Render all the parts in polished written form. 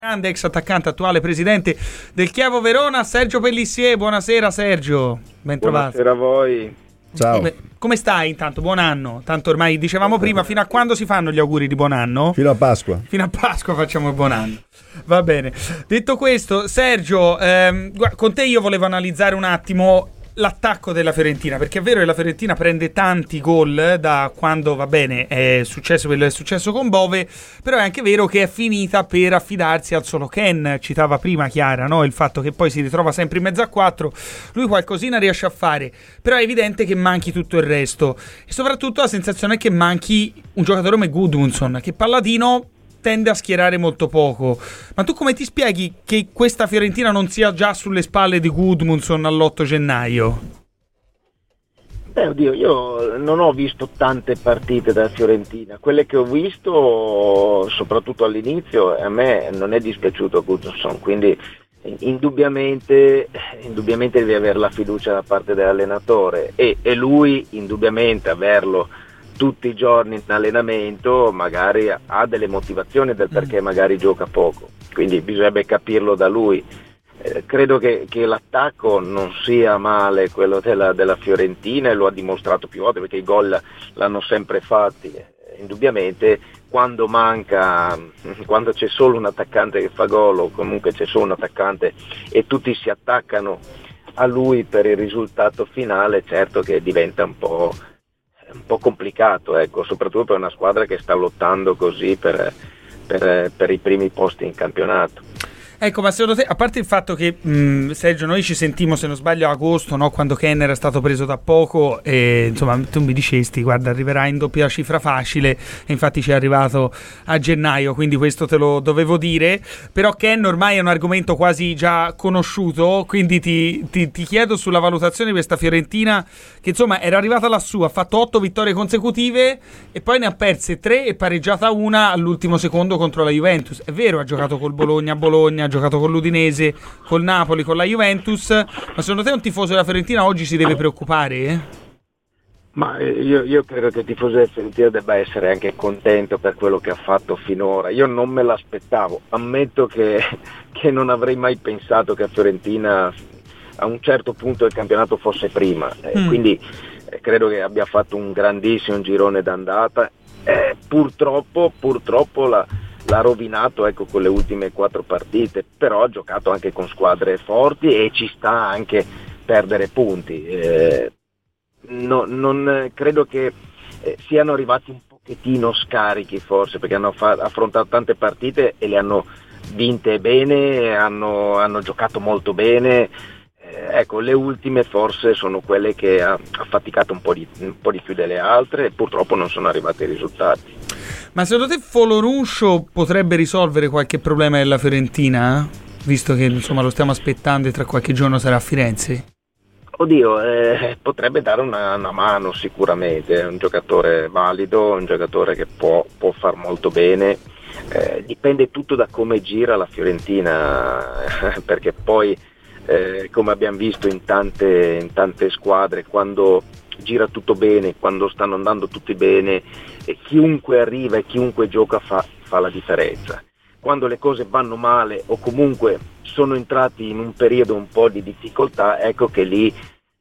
Grande ex attaccante, attuale presidente del Chievo Verona, Sergio Pellissier. Buonasera Sergio, ben trovato. Buonasera a voi. Ciao. Come stai intanto? Buon anno. Tanto ormai dicevamo prima, fino a quando si fanno gli auguri di buon anno? Fino a Pasqua. Fino a Pasqua facciamo il buon anno. Va bene. Detto questo, Sergio, con te io volevo analizzare un attimo l'attacco della Fiorentina, perché è vero che la Fiorentina prende tanti gol da quando, va bene, è successo quello che è successo con Bove, però è anche vero che è finita per affidarsi al solo Ken. Citava prima Chiara, no? Il fatto che poi si ritrova sempre in mezzo a quattro, lui qualcosina riesce a fare, però è evidente che manchi tutto il resto, e soprattutto la sensazione è che manchi un giocatore come Gudmundsson, che Palladino tende a schierare molto poco. Ma tu come ti spieghi che questa Fiorentina non sia già sulle spalle di Gudmundsson all'8 gennaio? Oddio, io non ho visto tante partite della Fiorentina. Quelle che ho visto, soprattutto all'inizio, a me non è dispiaciuto Gudmundsson, quindi indubbiamente devi avere la fiducia da parte dell'allenatore, e lui indubbiamente averlo tutti i giorni in allenamento magari ha delle motivazioni del perché magari gioca poco, quindi bisognerebbe capirlo da lui. Credo che l'attacco non sia male quello della Fiorentina, e lo ha dimostrato più volte, perché i gol l'hanno sempre fatti. Indubbiamente quando c'è solo un attaccante che fa gol, o comunque c'è solo un attaccante e tutti si attaccano a lui per il risultato finale, certo che diventa un po' complicato, ecco, soprattutto per una squadra che sta lottando così per i primi posti in campionato. Ecco, ma secondo te, a parte il fatto che Sergio, noi ci sentimmo, se non sbaglio, a agosto, no? Quando Ken era stato preso da poco, e insomma tu mi dicesti, guarda, arriverà in doppia cifra facile, e infatti ci è arrivato a gennaio, quindi questo te lo dovevo dire. Però Ken ormai è un argomento quasi già conosciuto, quindi ti chiedo sulla valutazione di questa Fiorentina, che insomma era arrivata lassù, ha fatto 8 vittorie consecutive e poi ne ha perse 3 e pareggiata una all'ultimo secondo contro la Juventus. È vero, ha giocato col Bologna, ha giocato con l'Udinese, col Napoli, con la Juventus, ma secondo te un tifoso della Fiorentina oggi si deve preoccupare? Ma io credo che il tifoso della Fiorentina debba essere anche contento per quello che ha fatto finora. Io non me l'aspettavo, ammetto che non avrei mai pensato che la Fiorentina a un certo punto del campionato fosse prima, quindi credo che abbia fatto un grandissimo girone d'andata. Purtroppo l'ha rovinato, ecco, con le ultime 4 partite, però ha giocato anche con squadre forti e ci sta anche perdere punti. Non credo che siano arrivati un pochettino scarichi, forse, perché hanno affrontato tante partite e le hanno vinte bene, hanno giocato molto bene. Ecco, le ultime forse sono quelle che ha faticato un po' di più delle altre, e purtroppo non sono arrivati i risultati. Ma secondo te Foloruncio potrebbe risolvere qualche problema della Fiorentina? Visto che insomma lo stiamo aspettando e tra qualche giorno sarà a Firenze? Oddio, potrebbe dare una mano sicuramente, è un giocatore valido, un giocatore che può far molto bene. Dipende tutto da come gira la Fiorentina, perché poi come abbiamo visto in tante squadre, quando gira tutto bene, quando stanno andando tutti bene, e chiunque arriva e chiunque gioca fa la differenza. Quando le cose vanno male, o comunque sono entrati in un periodo un po' di difficoltà, ecco che lì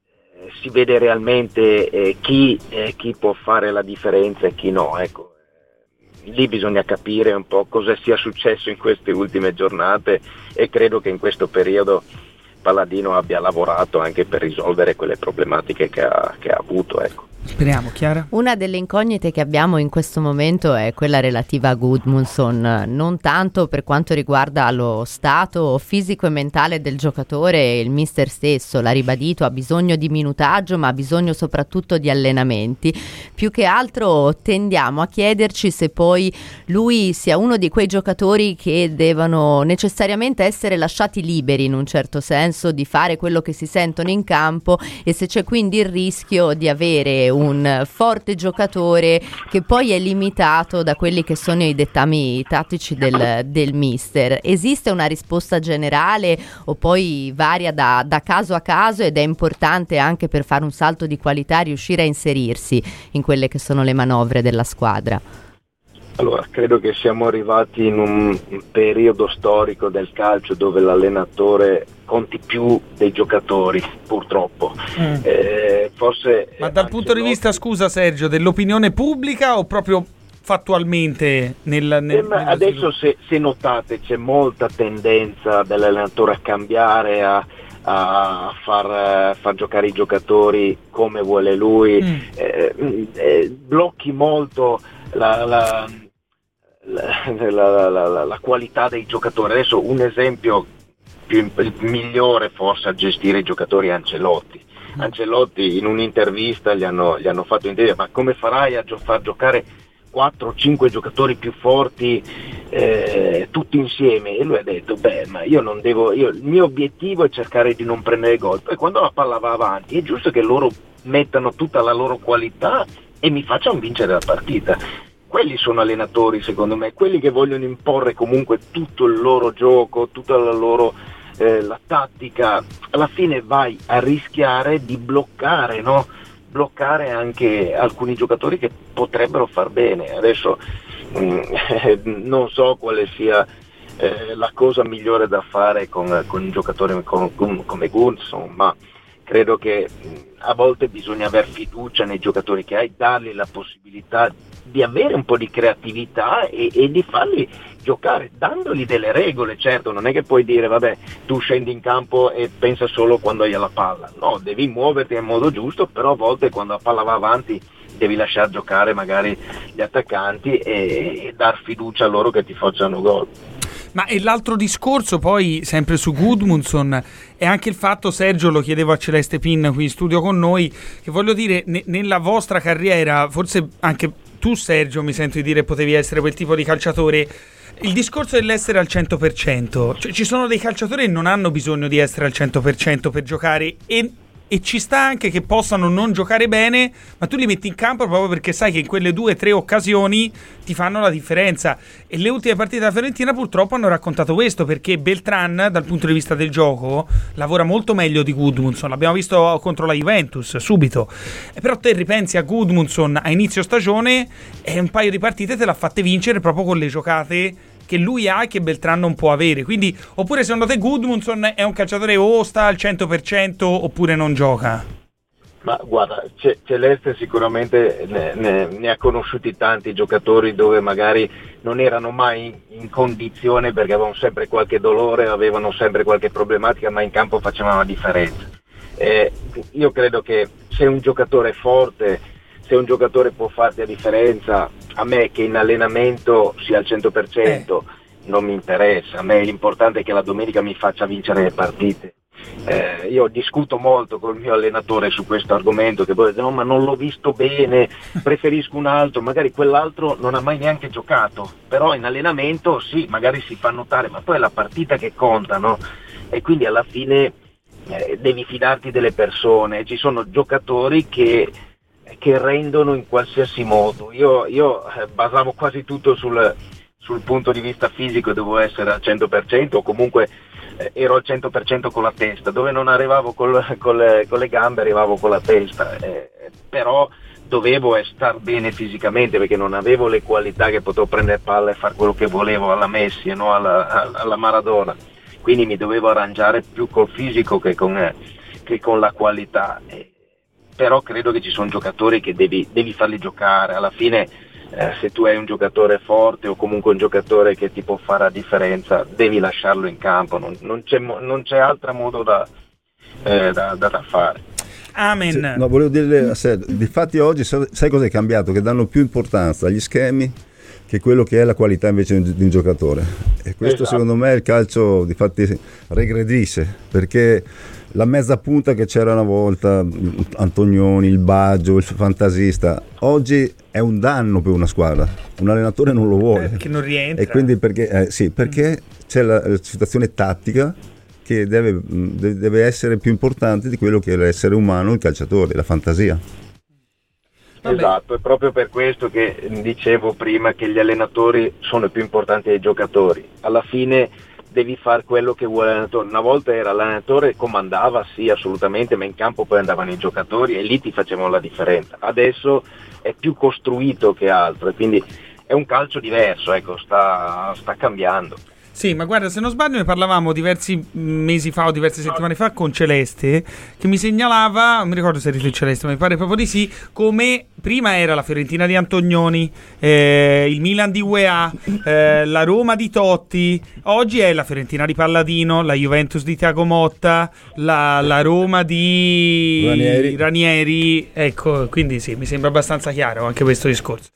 si vede realmente chi può fare la differenza e chi no, ecco. Lì bisogna capire un po' cosa sia successo in queste ultime giornate, e credo che in questo periodo Palladino abbia lavorato anche per risolvere quelle problematiche che ha avuto, ecco. Speriamo, Chiara. Una delle incognite che abbiamo in questo momento è quella relativa a Gudmundsson, non tanto per quanto riguarda lo stato fisico e mentale del giocatore. Il mister stesso l'ha ribadito, ha bisogno di minutaggio, ma ha bisogno soprattutto di allenamenti. Più che altro tendiamo a chiederci se poi lui sia uno di quei giocatori che devono necessariamente essere lasciati liberi, in un certo senso, di fare quello che si sentono in campo, e se c'è quindi il rischio di avere un forte giocatore che poi è limitato da quelli che sono i dettami tattici del mister. Esiste una risposta generale o poi varia da caso a caso, ed è importante anche per fare un salto di qualità riuscire a inserirsi in quelle che sono le manovre della squadra? Allora, credo che siamo arrivati in un periodo storico del calcio dove l'allenatore conti più dei giocatori, purtroppo. Forse. Ma dal punto di vista, scusa Sergio, dell'opinione pubblica o proprio fattualmente adesso se notate c'è molta tendenza dell'allenatore a cambiare, a far giocare i giocatori come vuole lui, blocchi molto la qualità dei giocatori. Adesso un esempio il migliore forse a gestire i giocatori è Ancelotti. Ancelotti in un'intervista gli hanno fatto intendere: ma come farai a far giocare 4 o 5 giocatori più forti tutti insieme? E lui ha detto: ma il mio obiettivo è cercare di non prendere gol, poi quando la palla va avanti è giusto che loro mettano tutta la loro qualità e mi facciano vincere la partita. Quelli sono allenatori, secondo me, quelli che vogliono imporre comunque tutto il loro gioco, tutta la loro la tattica. Alla fine vai a rischiare di bloccare anche alcuni giocatori che potrebbero far bene. Adesso non so quale sia la cosa migliore da fare con un giocatore come Gunnarsson, ma credo che a volte bisogna aver fiducia nei giocatori che hai, dargli la possibilità di avere un po' di creatività e di farli giocare, dandogli delle regole. Certo, non è che puoi dire: vabbè, tu scendi in campo e pensa solo quando hai la palla. No, devi muoverti in modo giusto, però a volte quando la palla va avanti devi lasciar giocare magari gli attaccanti e dar fiducia a loro che ti facciano gol. Ma e l'altro discorso poi, sempre su Gudmundsson, è anche il fatto, Sergio, lo chiedevo a Celeste Pin qui in studio con noi, che voglio dire, nella vostra carriera, forse anche tu Sergio mi sento di dire potevi essere quel tipo di calciatore, il discorso dell'essere al 100%, cioè ci sono dei calciatori che non hanno bisogno di essere al 100% per giocare e ci sta anche che possano non giocare bene, ma tu li metti in campo proprio perché sai che in quelle 2 o 3 occasioni ti fanno la differenza. E le ultime partite della Fiorentina purtroppo hanno raccontato questo, perché Beltran dal punto di vista del gioco lavora molto meglio di Gudmundsson. L'abbiamo visto contro la Juventus subito, però te ripensi a Gudmundsson a inizio stagione e un paio di partite te l'ha fatte vincere proprio con le giocate che lui ha e che Beltran non può avere. Quindi, oppure secondo te Gudmundsson è un calciatore o sta al 100% oppure non gioca? Ma guarda, Celeste sicuramente ne ha conosciuti tanti giocatori dove magari non erano mai in condizione perché avevano sempre qualche dolore, avevano sempre qualche problematica, ma in campo facevano la differenza. Io credo che se un giocatore è forte, se un giocatore può farti la differenza, a me che in allenamento sia al 100% non mi interessa. A me l'importante è che la domenica mi faccia vincere le partite. Io discuto molto col mio allenatore su questo argomento, che poi dice: no, ma non l'ho visto bene, preferisco un altro, magari quell'altro non ha mai neanche giocato, però in allenamento sì, magari si fa notare, ma poi è la partita che conta, no? E quindi alla fine devi fidarti delle persone. Ci sono giocatori che rendono in qualsiasi modo. Io basavo quasi tutto sul punto di vista fisico, devo essere al 100% o comunque ero al 100% con la testa, dove non arrivavo con le gambe arrivavo con la testa, però dovevo star bene fisicamente perché non avevo le qualità che potevo prendere palla e fare quello che volevo alla Messi e no alla Maradona, quindi mi dovevo arrangiare più col fisico che con la qualità. Però credo che ci sono giocatori che devi farli giocare. Alla fine se tu hai un giocatore forte o comunque un giocatore che ti può fare la differenza, devi lasciarlo in campo, non c'è altro modo da fare. Amen. Sì, no, volevo dire a Sergio, difatti oggi sai cosa è cambiato? Che danno più importanza agli schemi che quello che è la qualità invece di un giocatore, e questo secondo me il calcio difatti regredisce, perché la mezza punta che c'era una volta, Antonioni, il Baggio, il fantasista, oggi è un danno per una squadra, un allenatore non lo vuole perché non rientra, e quindi perché c'è la situazione tattica che deve essere più importante di quello che è l'essere umano, il calciatore, la fantasia. Esatto, è proprio per questo che dicevo prima che gli allenatori sono più importanti dei giocatori. Alla fine devi fare quello che vuole l'allenatore. Una volta era l'allenatore comandava, sì, assolutamente, ma in campo poi andavano i giocatori e lì ti facevano la differenza. Adesso è più costruito che altro, e quindi è un calcio diverso, ecco, sta cambiando. Sì, ma guarda, se non sbaglio ne parlavamo diversi mesi fa o diverse settimane fa con Celeste, che mi segnalava, non mi ricordo se eri tu Celeste, ma mi pare proprio di sì, come prima era la Fiorentina di Antonioni, il Milan di UEA, la Roma di Totti, oggi è la Fiorentina di Palladino, la Juventus di Thiago Motta, la Roma di Ranieri, ecco, quindi sì, mi sembra abbastanza chiaro anche questo discorso.